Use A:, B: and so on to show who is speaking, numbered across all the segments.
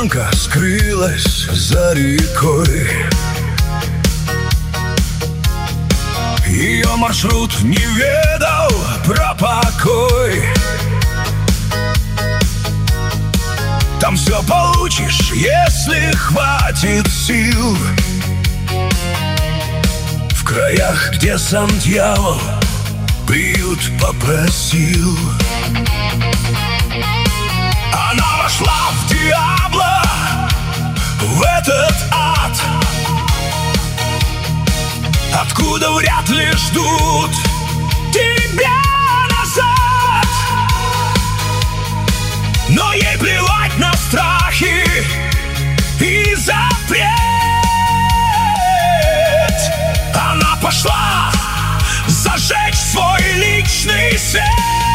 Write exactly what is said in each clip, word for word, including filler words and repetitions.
A: девчонка скрылась за рекой. Ее маршрут не ведал про покой. Там все получишь, если хватит сил. В краях, где сам дьявол приют попросил. Она вошла в Диабло, в этот ад, откуда вряд ли ждут тебя назад. Но ей плевать на страхи и запрет. Она пошла зажечь свой личный свет.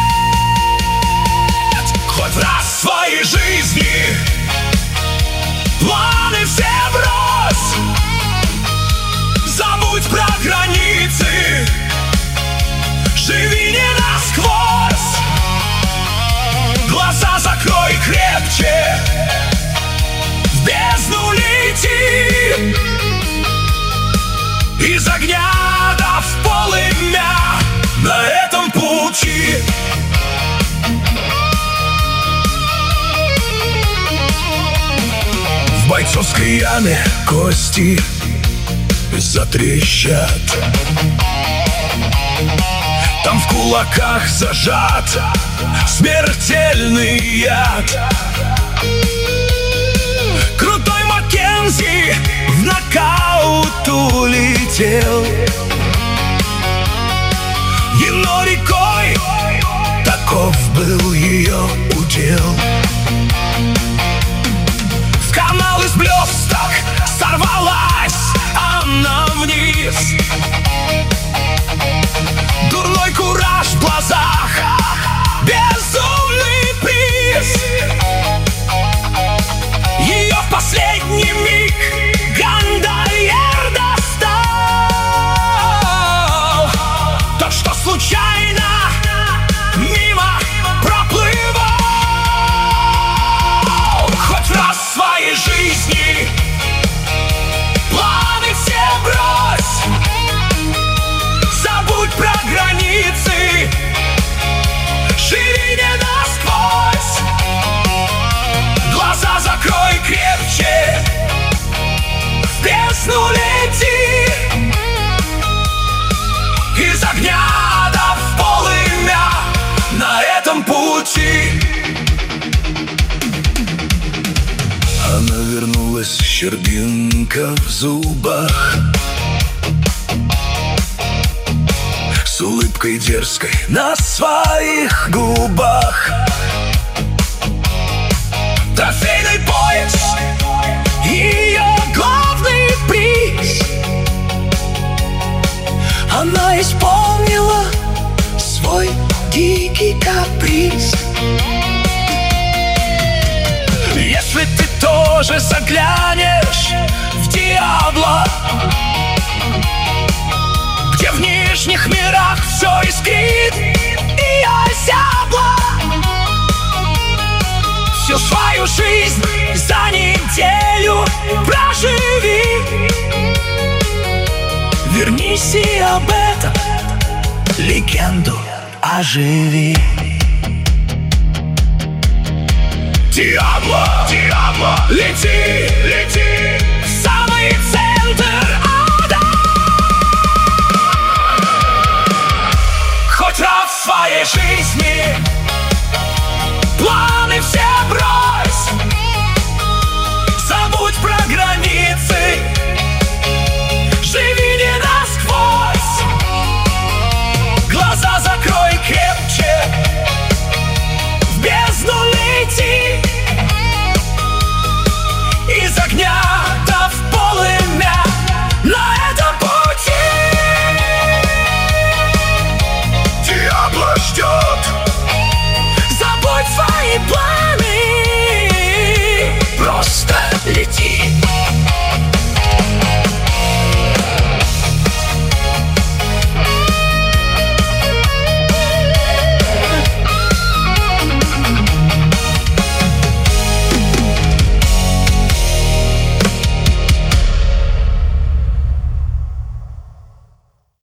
A: Хоть раз в своей жизни планы все брось. Забудь про границы, живи не насквозь. Глаза закрой крепче, в бездну лети. Из огня до в полымя на этом пути. В бойцовской яме кости затрещат. Там в кулаках зажат смертельный яд. Крутой Маккензи в нокаут улетел. Ено рекой таков был ее удел. В канал из блесток сорвалась она вниз. Дурной кураж в глазах, безумный приз. Ее в последний миг гондольер достал. Тот, что случайно мимо проплывал. Хоть раз в своей жизни планы все брось. Забудь про границы, живи не насквозь. Глаза закрой крепче, в бездну лети. Из огня до в полымя на этом пути. Она вернулась, щербинка в зубах, с улыбкой дерзкой на своих губах. Трофейный пояс, ее главный приз. Она исполнила свой дикий каприз. Если ты тоже заглянешь в Диабло, где в нижних мирах все искрит и озябло, всю свою жизнь за неделю проживи. Вернись и об этом легенду оживи. Диабло, Диабло, лети, лети.